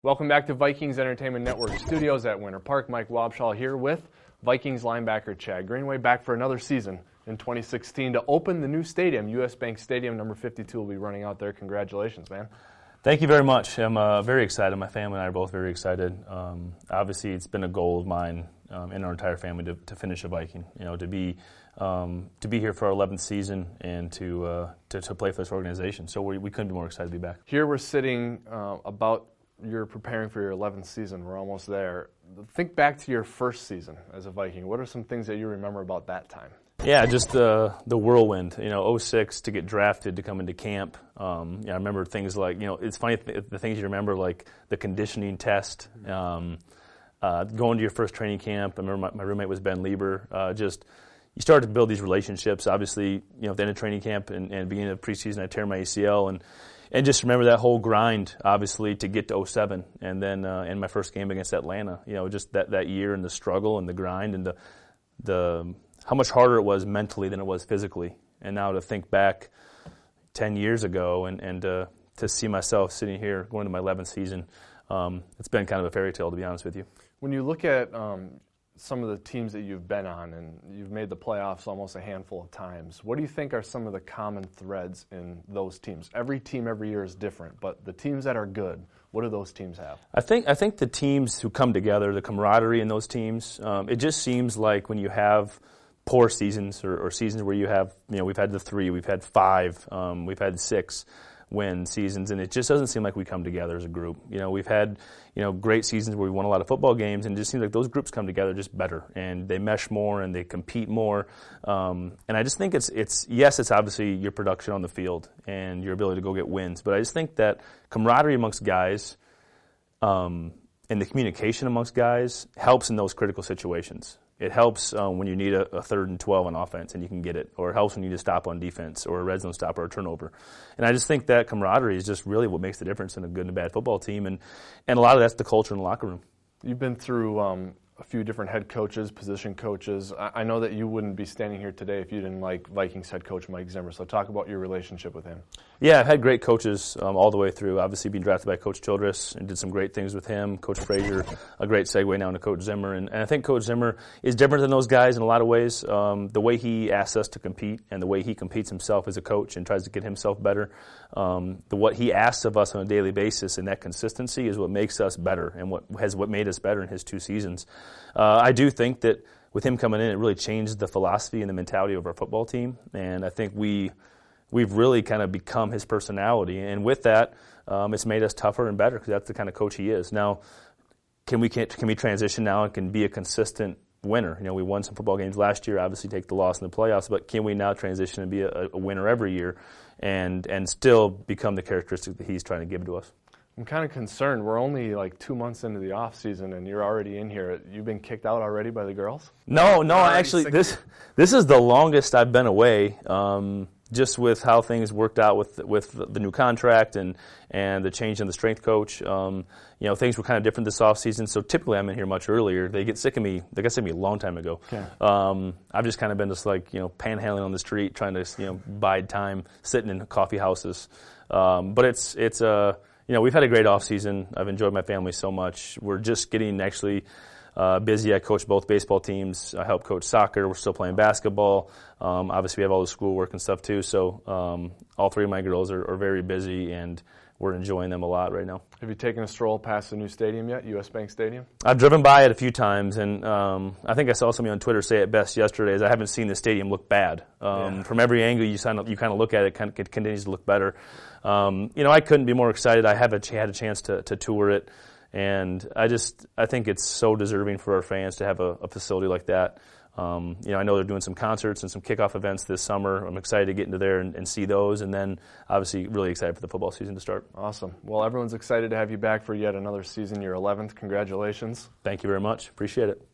Welcome back to Vikings Entertainment Network Studios at Winter Park. Mike Wobschall here with Vikings linebacker Chad Greenway, back for another season in 2016 to open the new stadium. US Bank Stadium, number 52 will be running out there. Congratulations, man. Thank you very much. I'm very excited. My family and I are both very excited. Obviously, it's been a goal of mine and our entire family to finish a Viking. You know, to be here for our 11th season and to play for this organization. So we couldn't be more excited to be back. Here we're sitting you're preparing for your 11th season. We're almost there. Think back to your first season as a Viking. What are some things that you remember about that time? Yeah, just the whirlwind. You know, 06 to get drafted to come into camp. I remember things like, it's funny the things you remember, like the conditioning test, going to your first training camp. I remember my roommate was Ben Lieber. You started to build these relationships. Obviously, at the end of training camp and beginning of preseason, I tear my ACL and just remember that whole grind, obviously, to get to 07. And then in my first game against Atlanta, just that year and the struggle and the grind and the how much harder it was mentally than it was physically. And now to think back 10 years ago and to see myself sitting here going to my 11th season, it's been kind of a fairy tale, to be honest with you. When you look at some of the teams that you've been on, and you've made the playoffs almost a handful of times, what do you think are some of the common threads in those teams? Every team every year is different, but the teams that are good, what do those teams have? I think the teams who come together, the camaraderie in those teams, it just seems like when you have poor seasons or seasons where you have, we've had the 3, we've had 5, we've had 6 win seasons, and it just doesn't seem like we come together as a group. We've had, great seasons where we won a lot of football games, and it just seems like those groups come together just better, and they mesh more, and they compete more. And I just think it's obviously your production on the field and your ability to go get wins, but I just think that camaraderie amongst guys and the communication amongst guys helps in those critical situations. It helps when you need a 3rd and 12 on offense and you can get it, or it helps when you need to stop on defense or a red zone stop or a turnover. And I just think that camaraderie is just really what makes the difference in a good and a bad football team, and a lot of that's the culture in the locker room. You've been through a few different head coaches, position coaches. I know that you wouldn't be standing here today if you didn't like Vikings head coach Mike Zimmer, so talk about your relationship with him. Yeah, I've had great coaches all the way through. Obviously being drafted by Coach Childress and did some great things with him. Coach Frazier, a great segue now into Coach Zimmer. And I think Coach Zimmer is different than those guys in a lot of ways. The way he asks us to compete and the way he competes himself as a coach and tries to get himself better, what he asks of us on a daily basis, and that consistency is what makes us better and what made us better in his 2 seasons. I do think that with him coming in, it really changed the philosophy and the mentality of our football team, and I think we've really kind of become his personality, and with that, it's made us tougher and better because that's the kind of coach he is. Now, can we transition now and can be a consistent winner? We won some football games last year, obviously take the loss in the playoffs, but can we now transition and be a winner every year and still become the characteristic that he's trying to give to us? I'm kind of concerned. We're only like 2 months into the off season, and you're already in here. You've been kicked out already by the girls? No. Actually, this is the longest I've been away. Just with how things worked out with the new contract and the change in the strength coach, things were kind of different this off season. So typically I'm in here much earlier. They got sick of me a long time ago. Okay. I've just kind of been panhandling on the street, trying to bide time, sitting in coffee houses. But it's we've had a great off season. I've enjoyed my family so much. We're just getting actually busy. I coach both baseball teams. I help coach soccer. We're still playing basketball. Obviously, we have all the schoolwork and stuff too. So all 3 of my girls are very busy, and we're enjoying them a lot right now. Have you taken a stroll past the new stadium yet, US Bank Stadium? I've driven by it a few times, and I think I saw somebody on Twitter say it best yesterday, is I haven't seen the stadium look bad. From every angle you kind of look at it, it continues to look better. I couldn't be more excited. I had a chance to tour it. And I think it's so deserving for our fans to have a facility like that. I know they're doing some concerts and some kickoff events this summer. I'm excited to get into there and see those, and then obviously really excited for the football season to start. Awesome. Well, everyone's excited to have you back for yet another season, your 11th. Congratulations. Thank you very much. Appreciate it.